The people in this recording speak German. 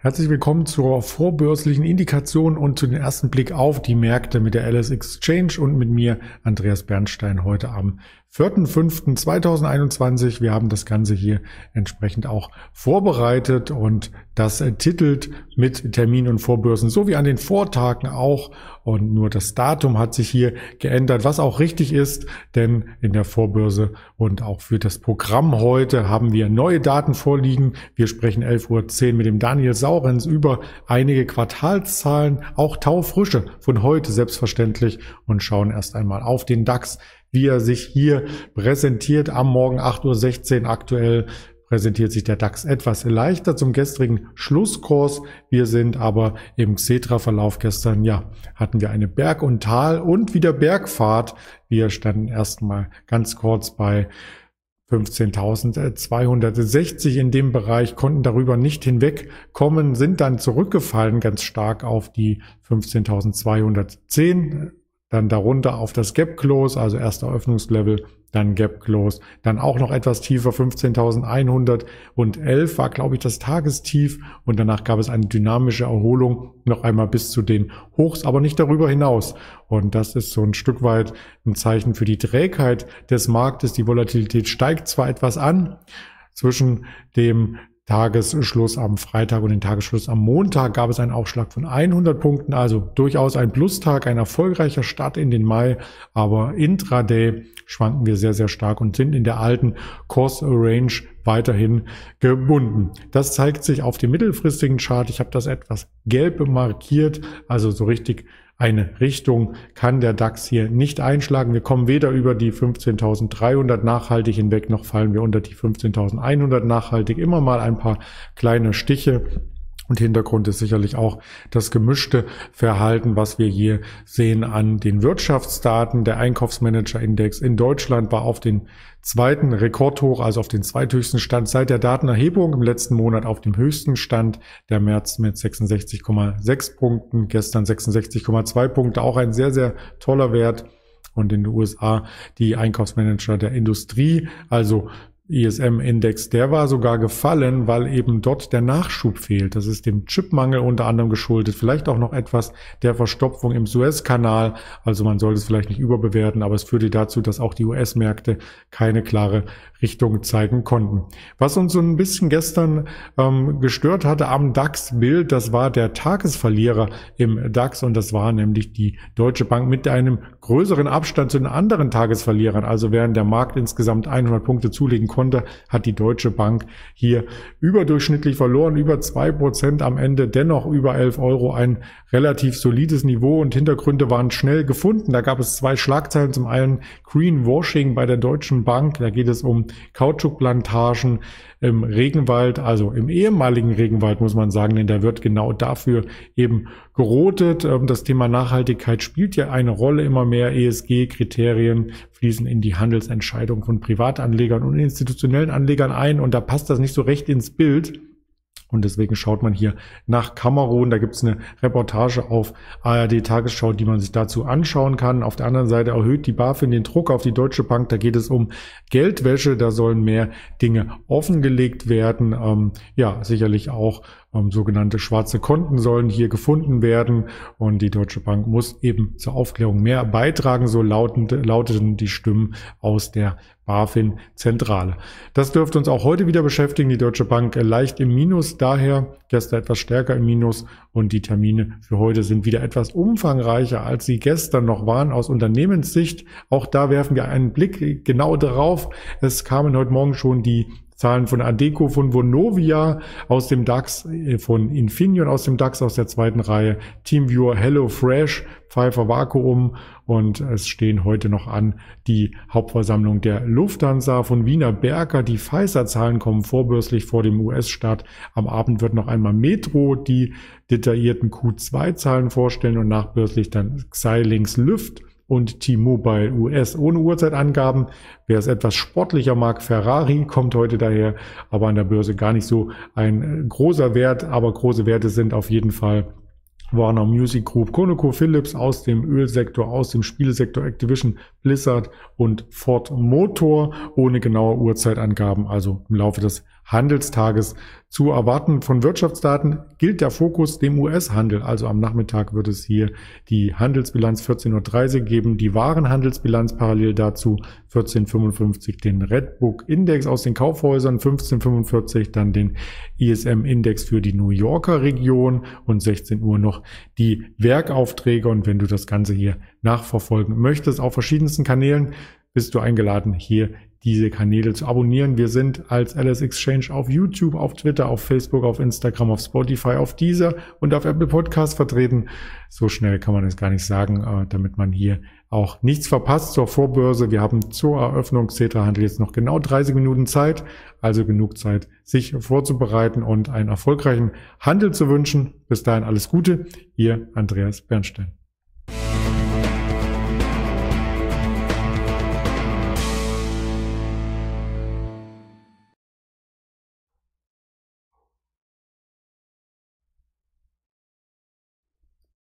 Herzlich willkommen zur vorbörslichen Indikation und zu den ersten Blick auf die Märkte mit der LS Exchange und mit mir, Andreas Bernstein, heute am 4.5.2021. Wir haben das Ganze hier entsprechend auch vorbereitet und das titelt mit Termin und Vorbörsen, so wie an den Vortagen auch. Und nur das Datum hat sich hier geändert, was auch richtig ist, denn in der Vorbörse und auch für das Programm heute haben wir neue Daten vorliegen. Wir sprechen 11:10 Uhr mit dem Daniel Saurens über einige Quartalszahlen, auch taufrische von heute selbstverständlich, und schauen erst einmal auf den DAX, wie er sich hier präsentiert. Am Morgen 8:16 Uhr aktuell präsentiert sich der DAX etwas leichter zum gestrigen Schlusskurs. Wir sind aber im Xetra-Verlauf gestern, hatten wir eine Berg- und Tal- und wieder Bergfahrt. Wir standen erstmal ganz kurz bei 15.260 in dem Bereich, konnten darüber nicht hinwegkommen, sind dann zurückgefallen ganz stark auf die 15.210. Dann darunter auf das Gap Close, also erster Öffnungslevel, dann Gap Close, dann auch noch etwas tiefer, 15.111 war, glaube ich, das Tagestief, und danach gab es eine dynamische Erholung noch einmal bis zu den Hochs, aber nicht darüber hinaus. Und das ist so ein Stück weit ein Zeichen für die Trägheit des Marktes. Die Volatilität steigt zwar etwas an zwischen dem Tagesschluss am Freitag und den Tagesschluss am Montag gab es einen Aufschlag von 100 Punkten, also durchaus ein Plustag, ein erfolgreicher Start in den Mai, aber intraday schwanken wir sehr, sehr stark und sind in der alten Kursrange weiterhin gebunden. Das zeigt sich auf dem mittelfristigen Chart. Ich habe das etwas gelb markiert, also so richtig eine Richtung kann der DAX hier nicht einschlagen. Wir kommen weder über die 15.300 nachhaltig hinweg, noch fallen wir unter die 15.100 nachhaltig. Immer mal ein paar kleine Stiche. Und Hintergrund ist sicherlich auch das gemischte Verhalten, was wir hier sehen an den Wirtschaftsdaten. Der Einkaufsmanager-Index in Deutschland war auf den zweiten Rekordhoch, also auf den zweithöchsten Stand seit der Datenerhebung, im letzten Monat auf dem höchsten Stand, der März mit 66,6 Punkten, gestern 66,2 Punkte, auch ein sehr, sehr toller Wert. Und in den USA die Einkaufsmanager der Industrie, also ISM-Index, der war sogar gefallen, weil eben dort der Nachschub fehlt. Das ist dem Chipmangel unter anderem geschuldet, vielleicht auch noch etwas der Verstopfung im Suezkanal. Also man sollte es vielleicht nicht überbewerten, aber es führte dazu, dass auch die US-Märkte keine klare Richtung zeigen konnten. Was uns so ein bisschen gestern gestört hatte am DAX-Bild, das war der Tagesverlierer im DAX, und das war nämlich die Deutsche Bank mit einem größeren Abstand zu den anderen Tagesverlierern. Also während der Markt insgesamt 100 Punkte zulegen konnte, hat die Deutsche Bank hier überdurchschnittlich verloren, über 2% am Ende, dennoch über 11 Euro, ein relativ solides Niveau, und Hintergründe waren schnell gefunden. Da gab es zwei Schlagzeilen, zum einen Greenwashing bei der Deutschen Bank, da geht es um Kautschukplantagen im Regenwald, also im ehemaligen Regenwald muss man sagen, denn der wird genau dafür eben gerodet. Das Thema Nachhaltigkeit spielt ja eine Rolle immer mehr. ESG-Kriterien fließen in die Handelsentscheidungen von Privatanlegern und institutionellen Anlegern ein, und da passt das nicht so recht ins Bild. Und deswegen schaut man hier nach Kamerun. Da gibt es eine Reportage auf ARD Tagesschau, die man sich dazu anschauen kann. Auf der anderen Seite erhöht die BaFin den Druck auf die Deutsche Bank. Da geht es um Geldwäsche. Da sollen mehr Dinge offengelegt werden. Sicherlich auch sogenannte schwarze Konten sollen hier gefunden werden. Und die Deutsche Bank muss eben zur Aufklärung mehr beitragen. So lauteten die Stimmen aus der BaFin-Zentrale. Das dürfte uns auch heute wieder beschäftigen. Die Deutsche Bank leicht im Minus, daher gestern etwas stärker im Minus, und die Termine für heute sind wieder etwas umfangreicher, als sie gestern noch waren aus Unternehmenssicht. Auch da werfen wir einen Blick genau darauf. Es kamen heute Morgen schon die Zahlen von Adecco, von Vonovia aus dem DAX, von Infineon aus dem DAX aus der zweiten Reihe, Teamviewer, HelloFresh, Pfeiffer Vakuum, und es stehen heute noch an die Hauptversammlung der Lufthansa, von Wiener Berger. Die Pfizer-Zahlen kommen vorbörslich vor dem US-Start. Am Abend wird noch einmal Metro die detaillierten Q2-Zahlen vorstellen und nachbörslich dann Xilinx Lyft und T-Mobile US ohne Uhrzeitangaben. Wer es etwas sportlicher mag, Ferrari kommt heute daher, aber an der Börse gar nicht so ein großer Wert, aber große Werte sind auf jeden Fall Warner Music Group, ConocoPhillips aus dem Ölsektor, aus dem Spielesektor, Activision, Blizzard und Ford Motor ohne genaue Uhrzeitangaben, also im Laufe des Handelstages zu erwarten. Von Wirtschaftsdaten gilt der Fokus dem US-Handel. Also am Nachmittag wird es hier die Handelsbilanz 14:30 Uhr geben, die Warenhandelsbilanz parallel dazu 14:55 den Redbook-Index aus den Kaufhäusern, 15:45 dann den ISM-Index für die New Yorker Region und 16 Uhr noch die Werkaufträge. Und wenn du das Ganze hier nachverfolgen möchtest auf verschiedensten Kanälen, bist du eingeladen, hier diese Kanäle zu abonnieren. Wir sind als LS Exchange auf YouTube, auf Twitter, auf Facebook, auf Instagram, auf Spotify, auf Deezer und auf Apple Podcasts vertreten. So schnell kann man es gar nicht sagen, damit man hier auch nichts verpasst zur Vorbörse. Wir haben zur Eröffnung Xetra-Handel jetzt noch genau 30 Minuten Zeit, also genug Zeit, sich vorzubereiten und einen erfolgreichen Handel zu wünschen. Bis dahin alles Gute, Ihr Andreas Bernstein.